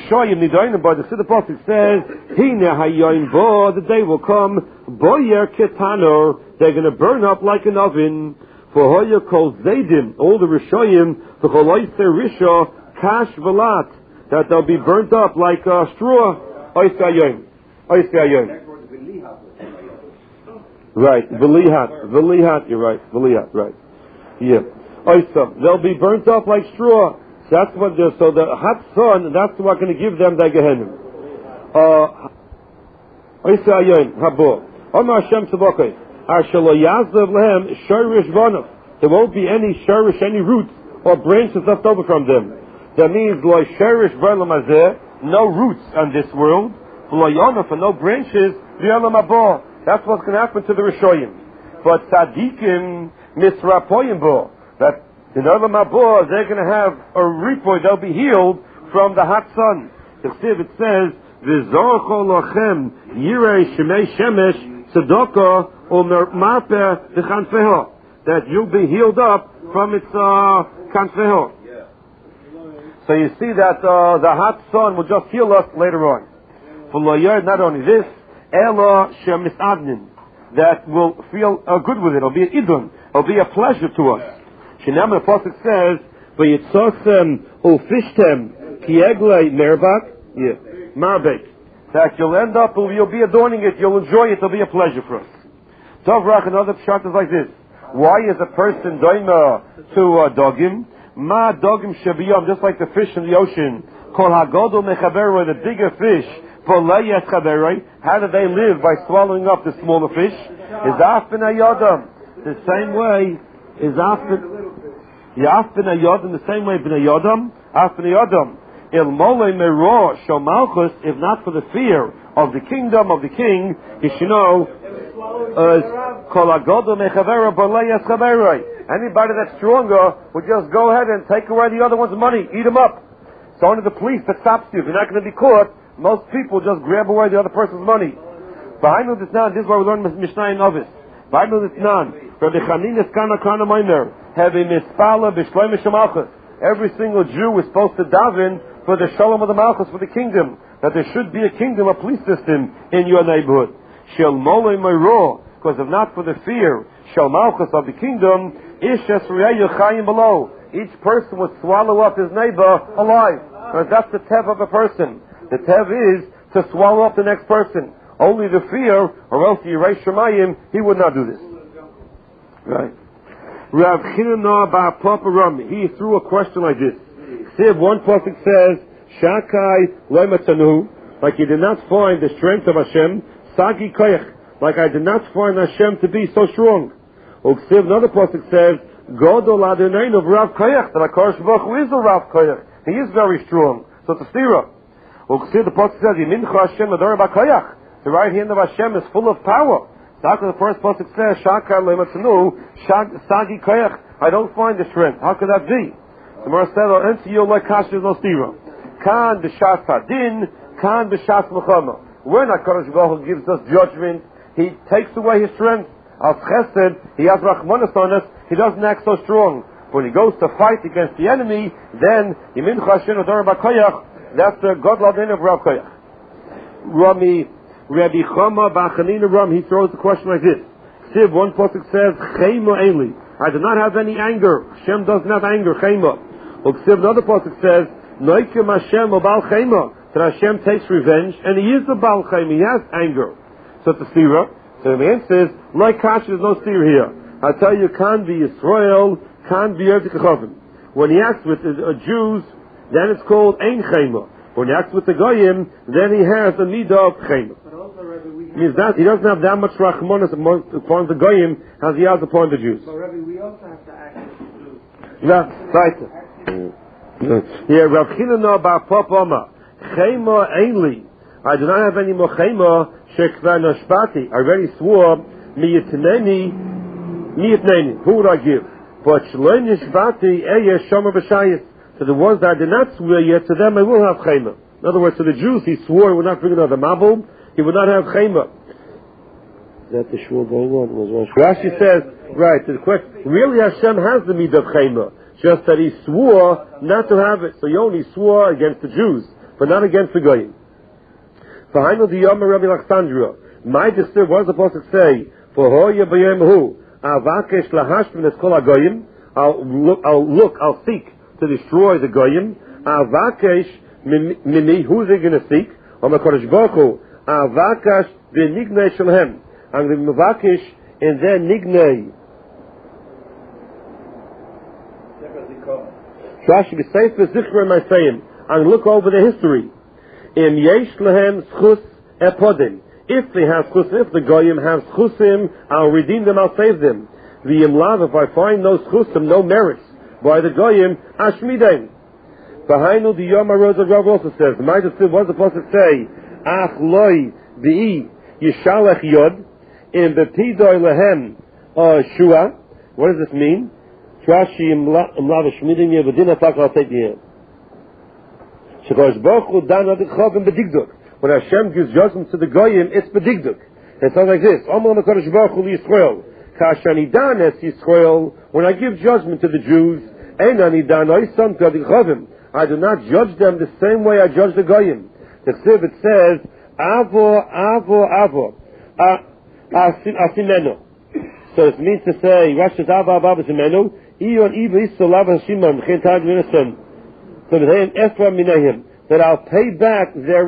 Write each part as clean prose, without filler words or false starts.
Rishoyim Nidoinim, but the Siddur Pasuk says, Hine Hayoim Bo, the day will come, Boyer Ketanor, they're going to burn up like an oven. For Hoya Kol Zaydim, all the Rishoyim, the Choloiser Risho, Kash Velat, that they'll be burnt up like straw. Oisei Hayoim. Right, Velihat, you're right, Velihat, right. Yeah. Oisam, they'll be burnt up like straw. That's what so the hot sun, that's what's going to give them the Gehenna. Oisei Hayoim, Habo. Omar Hashem Tzavokei. Ashelo Yazav Lehem, Shorish Vanov. There won't be any shorish, any roots or branches left over from them. That means, Lo Shorish Vanov Azeh, no roots on this world. Lo Yonof, and no branches, V'yolam Abo. That's what's going to happen to the Rishoyim. But Tzadikim, Misrapoyim Bo, that in Olam Haba, they're going to have a ripoy, they'll be healed from the hot sun. It says, V'zorcho lochem, Yirei Shemei Shemesh, Tzedakah, U'marpeh V'chanfeho, that you'll be healed up from its kanfeho. So you see that the hot sun will just heal us later on. For Loyer, not only this, Ela Shemisavnin, that will feel good with it. It'll be an idun. It'll be a pleasure to us. Shinam the Pasuk says, "V'yitzosem ufishtem kieglei merbak." Yeah, marbek. That you'll end up, you'll be adorning it, you'll enjoy it. It'll be a pleasure for us. Dovrach, another pshat is like this: why is a person doima to dogim? Ma dogim shabiyam, just like the fish in the ocean. Kol hagodol mechaber, the bigger fish. How do they live? By swallowing up the smaller fish? Is afin ayodam. The same way is afin ayodam. The same way bin ayodam. Afin ayodam. Il mole mero shomalchus. If not for the fear of the kingdom of the king, you should know. Anybody that's stronger would just go ahead and take away the other one's money, eat them up. So only the police that stops you. If you're not going to be caught, most people just grab away the other person's money. Behind this now, this is why we learn Mishnah in Novice. Behind this now, Rabbi Chanin is kana maimer, have a mispala b'shloim shemalchus. Every single Jew is supposed to daven for the shalom of the malchus, for the kingdom, that there should be a kingdom, a police system in your neighborhood. Shel molei meiro, because if not for the fear, shel malchus of the kingdom, ish esriyayu chayim below. Each person would swallow up his neighbor alive. Because that's the tev of a person. The tev is to swallow up the next person. Only the fear, or else Yirei Shemayim, he would not do this. Right. Rav Chinana bar Papa Rami, he threw a question like this. Siv, one pasuk says, Shakai loimatanu, like you did not find the strength of Hashem, Sagi koyach, like I did not find Hashem to be so strong. Siv, another pasuk says, Godol Adonai of Rav Koyach, that HaKadosh Baruch Hu is a Rav Koyach. He is very strong. So it's a stira. The pasuk says, Yimincha Hashem Ador B'Koyach. The right hand of Hashem is full of power. So after the first pasuk says, Shakar Le'matzanu, Sagi Koyach, I don't find the strength. How could that be? The Gemara said, Enti Yol Lekash is no stira. Kan B'Shas Hadin, Kan B'Shas Mechama. When HaKadosh Baruch Hu gives us judgment, He takes away His strength. As Chesed, He has Rachmanas on us, He doesn't act so strong. When He goes to fight against the enemy, then Yimincha Hashem Ador B'Koyach, that's the God Ladin of Rav Koyach. Rabbi Chama B'Chanina Ram, he throws the question like this. Siv, one pasuk says, Chema Eli, I do not have any anger. Hashem doesn't have anger, Chema. Siv, another pasuk says, Noikim Hashem Bal Chema, that Hashem takes revenge, and He is the Bal Chema, He has anger. So it's a stira. So the answer is, like Kash, there's no stira here. I tell you, can be Yisrael, can be Yerdik. When he acts with the Jews, then it's called Ein Chema. When he acts with the Goyim, then he has a midah of Chema. Means that he doesn't have that much Rachmanas upon the Goyim as he has upon the Jews. So Rabbi, we also have to act with the Jews. Yeah, right. Yeah, Rav Chinana bar Papa Oma, Chema Einli. I do not have any more Chema, Shekva Nashpati. I already swore, Miyitneni. Who would I give? But Shloim Nishpati, Eyesh Shomer B'Shayis. To the ones that I did not swear yet, to them I will have Chema. In other words, to the Jews, he swore he would not bring another Mabul, he would not have Chema. Is that the shul going on? Rashi says, right, the question, really Hashem has the midah of Chema, just that he swore not to have it. So he only swore against the Jews. but not against the goyim. V'hainu the Yom Rabbi Alexandria. My disciple, what does the Pasuk say? For hoya b'yem hu, avakesh lahashmin es kol hagoyim. I'll seek to destroy the goyim. Avakesh mini, who's he going to seek? Om HaKadosh Baruch Hu, avakesh v'nignei shalhem. I'm going to mavakesh in their nignei. Rashi b'sefer zichron ma'aseyim. And look over the history. Im yesh lehem schus epodim. If they have chusim, if the goyim have chusim, I'll redeem them, I'll save them. The imlav, if I find no chusim, no merits by the goyim, ashmidem. Behind the Yom HaRosh Rav also says, what does the Pasuk say? Ach loy bi'i yishalech yod in bepidoy lehem shua. What does this mean? Rashi imlav ashmidim yevadin atak I'll take the Shekadosh Baruch Hu dan adichavim bedigduk. When Hashem gives judgment to the goyim, it's bedigduk. It sounds like this: Amar HaKadosh Baruch Hu Yisrael, Kashani dan es Yisrael. When I give judgment to the Jews, Einani dan oisam kadichavim. I do not judge them the same way I judge the goyim. The Ksiv it says, Avo, asimeno. So it means to say, Rashid Avo asimeno. Iyon iva isolav hashimon chintag minasem. So that I'll pay back their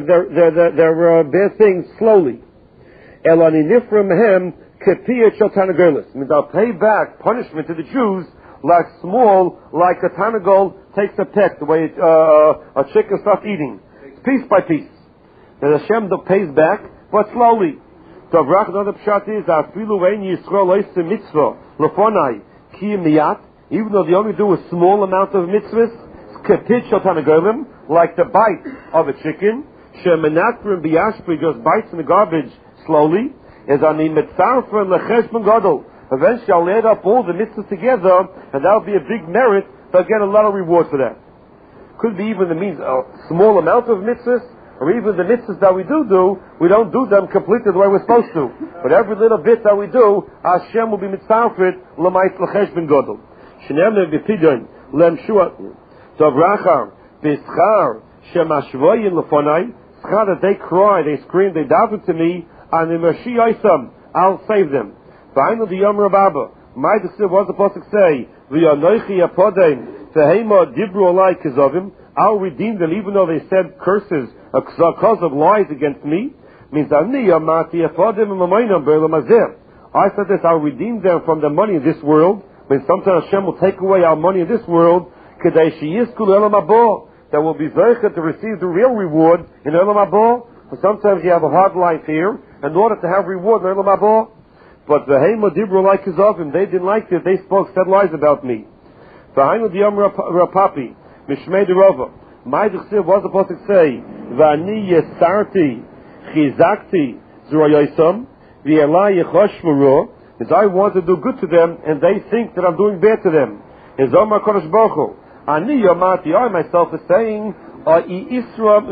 bad things slowly. Elani nifram hem kepiyat shel tanagolos. Means I'll pay back punishment to the Jews like a tanagol takes a peck, the way a chicken starts eating, piece by piece. And Hashem pays back, but slowly. So another pshat is afilu ein Yisrael oisem mitzvah lefonai ki miyat. Even though they only do a small amount of mitzvahs, kepit shel tanagolim, like the bite of a chicken, shemenatrim biyashpri, just bites in the garbage slowly, is ani mitzarfren lecheshbon gadol. Eventually I'll add up all the mitzvahs together, and that'll be a big merit. They'll get a lot of reward for that. Could be even the means a small amount of mitzvahs, or even the mitzvahs that we do, we don't do them completely the way we're supposed to. But every little bit that we do, Hashem will be mitzarfet l'mayt l'cheshbon gadol. Shneimne b'pidyon lem shua. So Avraham, B'schar, Shemashvoyin Lefonai, Schar that they cry, they scream, they daven to me, and in Mershi Yisam, I'll save them. V'aynu the Yom Rababa, my decision, what does the Pasuk say? V'yanoichi apodem, V'heima dibru alai kizovim, I'll redeem them even though they said curses, because of lies against me. Means, Ani yamati apodem u'mamoinam be'elam hazeh. I said this, I'll redeem them from the money in this world. Means sometimes Hashem will take away our money in this world, that will be zeicha to receive the real reward in Olam Haba. But sometimes you have a hard life here in order to have reward in Olam Haba. But the Heima Dibru like Kizovim, they didn't like it, they said lies about me. V'hainu Diyam Rapapi, Mishmei Derova. My Dechsiv, what does the Pasuk say? V'ani Yesarti, Chizakti, Zurayoisam, V'yelai Yechoshvuro, is I want to do good to them, and they think that I'm doing bad to them. Is Omar Kodesh Baruch Hu. Ani Yomati, I myself is saying, I'm going to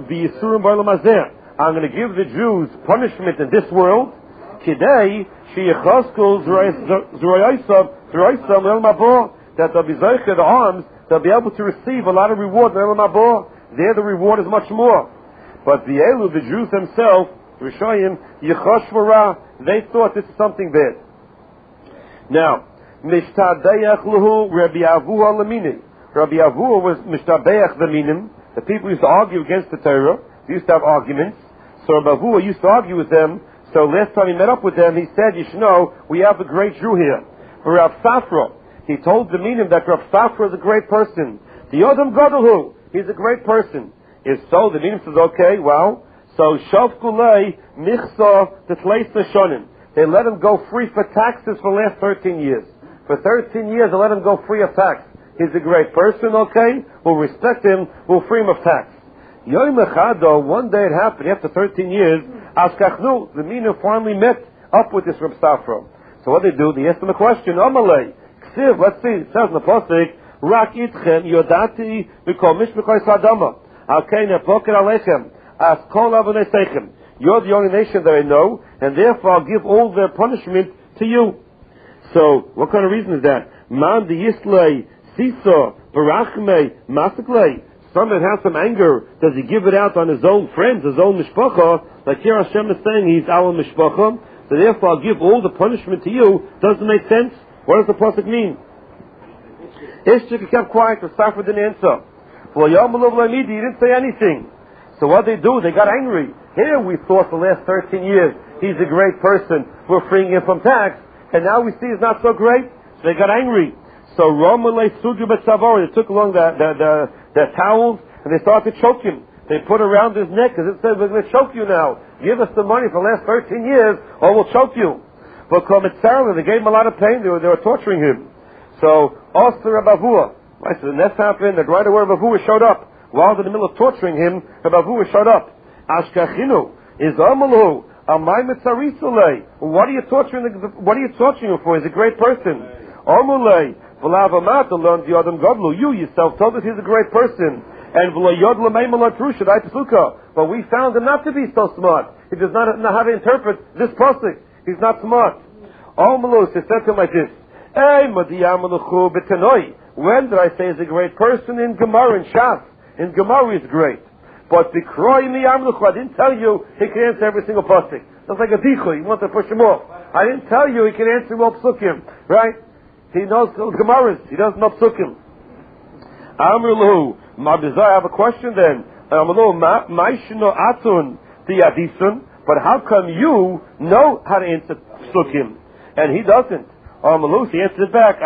give the Jews punishment in this world. Today, that they'll be zeicha the arms, they'll be able to receive a lot of reward in Elam Haba. There the reward is much more. But the Elu, the Jews themselves, Rishayim, Yechoshvara, they thought this is something bad. Now, Mishtadeach Luhu Rabbi Avuha Lamini. Rabbi Avuha was Mishtabeach the Minim. The people used to argue against the Torah. They used to have arguments. So Rabbi Avuha used to argue with them. So last time he met up with them, he said, you should know, we have a great Jew here. Rav Safra, he told the Minim that Rav Safra is a great person. The Yodam Gadolhu, he's a great person. If so, the Minim says, okay, well, so Shavkulei Michsa Tetleisa Shonim. They let him go free for taxes for the last 13 years. For 13 years, they let him go free of tax. He's a great person, okay? We'll respect him, we'll free him of tax. Yom Echado, one day it happened, after 13 years, Askachnu, the Minim finally met up with this Rav Safra. So what they do, they asked him a question, Amalei, Ksiv, let's see, it says in the Pasuk, Rak Itchem, Yodati, Mikol Mishmechai Sadama, Alkei Nepoket Alechem, As Kol Avonei Seichem. You're the only nation that I know, and therefore I'll give all their punishment to you. So, what kind of reason is that? Man the Yislei, Sisa, Barachmei, Masaklei. Somebody has some anger, does he give it out on his own friends, his own mishpacha? Like here Hashem is saying he's our mishpacha, so therefore I'll give all the punishment to you. Doesn't make sense? What does the pasuk mean? Ishtik kept quiet, the Safra didn't answer. Well, he didn't say anything. So what they do, they got angry. Here we thought the last 13 years, he's a great person, we're freeing him from tax, and now we see he's not so great, so they got angry. So they took along their towels, and they started to choke him. They put around his neck, because it said, we're going to choke you now. Give us the money for the last 13 years, or we'll choke you. But they gave him a lot of pain, they were torturing him. So, Oster Rabavua, right, so the next happened, that right away Rabavua showed up. While in the middle of torturing him, Rabavua showed up. Ashkachinu is Amalu, Amay Mitzarisule. What are you torturing him for? He's a great person. Amulei, V'lavamata learned the Adam Godlu. You yourself told us he's a great person. And V'layod L'meimal Atrusha, but we found him not to be so smart. He does not know how to interpret this pasuk. He's not smart. Amalu said to him like this. When did I say he's a great person? In Gemara, in Shas. In Gemara he's great. But the Kroy Miyamluchu, I didn't tell you he can answer every single pasuk. That's like a dichoy, you want to push him off. I didn't tell you he can answer all psukim, right? He knows Gemaras, he doesn't know psukim. Amrulu, I have a question then. Amrulu, Maishno Atun Tiadisun, but how come you know how to answer psukim? And he doesn't. Amrulu, he answers back,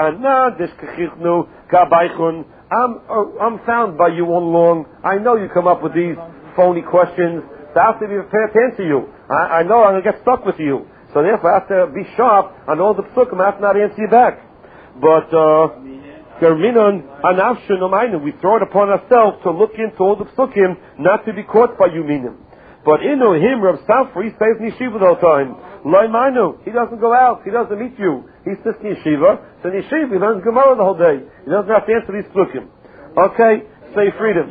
I'm found by you all along. I know you come up with these phony questions, so I have to be prepared to answer you. I know I'm going to get stuck with you. So therefore I have to be sharp on all the psukim. I have to not answer you back. But, we throw it upon ourselves to look into all the psukim, not to be caught by you minim. But him, Rav Safra, he stays in yeshiva the whole time. He doesn't go out. He doesn't meet you. He sits in yeshiva. So in yeshiva, he learns Gemara the whole day. He doesn't have to answer these psukim. Okay, say freedom.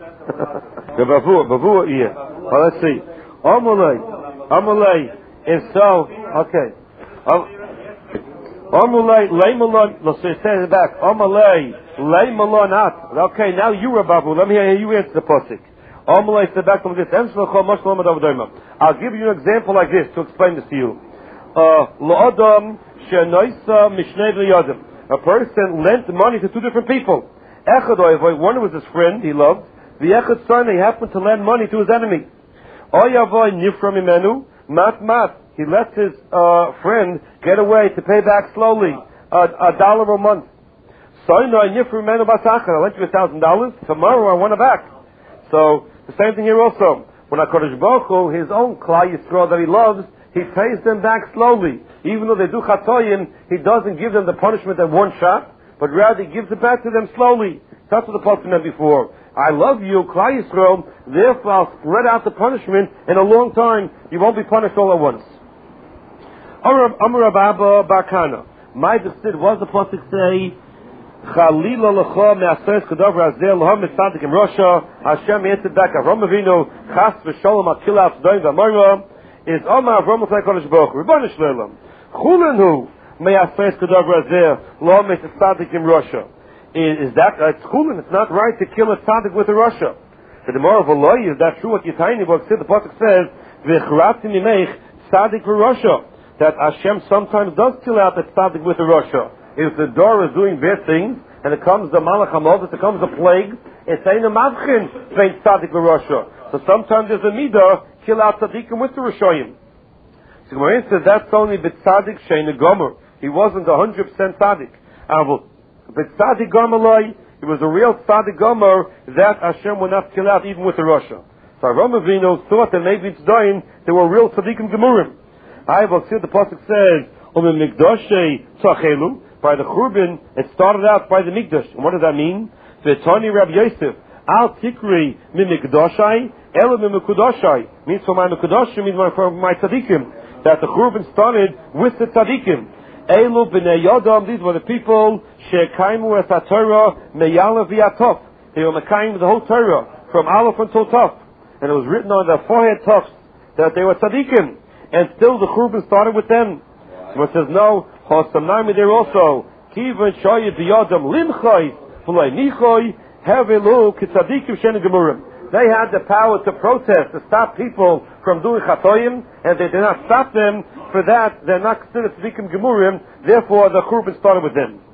Bavua, yeah. Well, let's see. Amalei. And so, okay. Amalei, leimalon. Let's say it back. Amalei, leimalonat. Okay, now you are Bavu. Let me hear you answer the pasuk. I'll give you an example like this to explain this to you. A person lent money to two different people. One was his friend he loved. The echad son, he happened to lend money to his enemy. He let his friend get away to pay back slowly, $1 a month. I lent you $1,000. Tomorrow I want it back. So the same thing here also. When HaKadosh Baruch Hu, his own Klal Yisrael that he loves, he pays them back slowly. Even though they do chatoyim, he doesn't give them the punishment at one shot, but rather he gives it back to them slowly. That's what the Pasuk meant before. I love you, Klal Yisrael, therefore I'll spread out the punishment in a long time. You won't be punished all at once. Amar Abba Barkana. My Dechsid, what does the Pasuk say? Chalila lecha me'asers kadavar azel laham mitzadik in Russia. Hashem answered back. Avram Avinu chas v'sholom akila tzdoim v'amora is Omar Avram L'fnei Kodesh Baruch Hu. Rebbeinu Shleilam. Chulenu me'asers kadavar azel laham mitzadik in Russia. Is that it's chulin? It's not right to kill a tzaddik with a Russia. The Gemara of Allah is that true? What Yitayni book said. The pasuk says v'chratim imeich tzaddik for Russia. That Hashem sometimes does kill out the tzaddik with a Russia. If the door is doing bad things, and it comes the Malach HaModes, it comes a plague, it's ain't a mavchin between tzaddik and Rasha. So sometimes there's a midah, kill out tzaddikim with the Rashoyim. So Gemara says that's only b'tzaddik shein a gomer. He wasn't 100% tzaddik. B'tzaddik gomer, it was a real tzaddik gomer that Hashem would not kill out even with the Rasha. So Avram Avinu thought that maybe it's dying, there were real tzaddikim gemurim. I will see the pasuk says, mikdashei tzachelu. By the Churban, it started out by the Mikdash. And what does that mean? V'tani Rabbi Yosef, al tikri mi mikdashai, ela mi mikudashai. Means for my mikudashai, means for my tzaddikim. That the Churban started with the tzaddikim. Elu b'nei yodam, these were the people, she'kaimu es ha-Torah, meyala v'yatov. They were mekayim the whole Torah, from Aleph until Tov. And it was written on their forehead Tovs, that they were tzaddikim. And still the Churban started with them. So it says, no, Hosamnami there also. Kivan shoyed biyadam limchai, v'lay nichoi, Hervelu kitzadikim sheni gemurim. They had the power to protest, to stop people from doing chatoyim, and they did not stop them. For that, they're not considered tzadikim gemurim. Therefore, the churban started with them.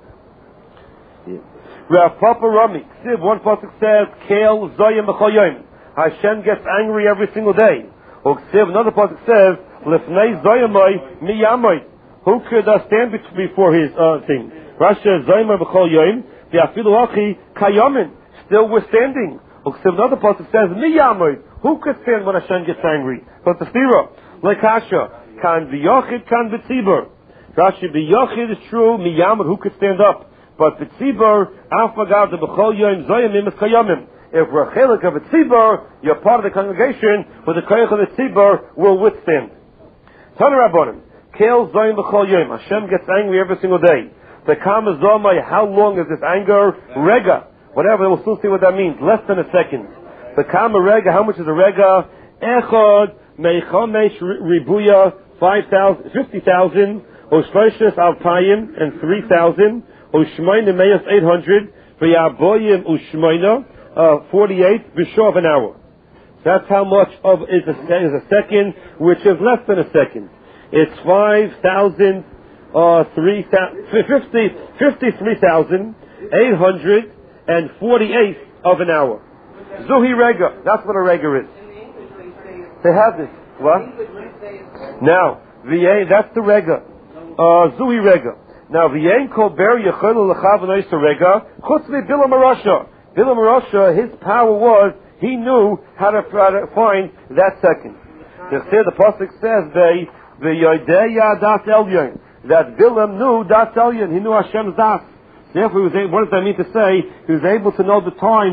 Rav Papa Rami, Siv, one pasuk says, Kel zoyim b'chol yom. Hashem gets angry every single day. Or Siv, another pasuk says, Lifnei zoyimai miyamoy. Who could stand before his thing? Rasha zoyim b'chol yom. V'afilu achi kayamin. Still we're standing. Another pasuk says, "Miyamoid." Who could stand when Hashem gets angry? But the stira, like Kasha, kan b'yochid, kan b'tzibur. Rashi b'yochid is true. Miyamoid, who could stand up? But b'tzibur, afagav the b'chol yom zoyimim is kayamim. If we're chelik of a tzibur, you're part of the congregation. With the koyach of the tzibur, will withstand. Tana Rabbanim, kel zoyim b'chol yom. Hashem gets angry every single day. The kama zomai. How long is this anger? Rega. Whatever, we'll still see what that means. Less than a second. The kama rega, how much is a rega? Echad meichamesh ribuya 50,000, Oshloishes alpayim and 3,000, Oshmayna meyas 800, V'yaboyim ushmayna 48, B'shov an hour. That's how much of is a second, which is less than a second. It's 53,848 of an hour. Zuhi Rega. That's what a Rega is. They have this. What? Now, that's the Rega. Zuhi Rega. Now, V'yein kol ber yechol l'chav v'nois Rega, chutz mi Bilam Arasha. Bilam Arasha, his power was, he knew how to find that second. The Pasuk says, V'yodei das elyon, that Bilam knew das elyon. He knew Hashem's das. Therefore, what does that mean to say? He was able to know the time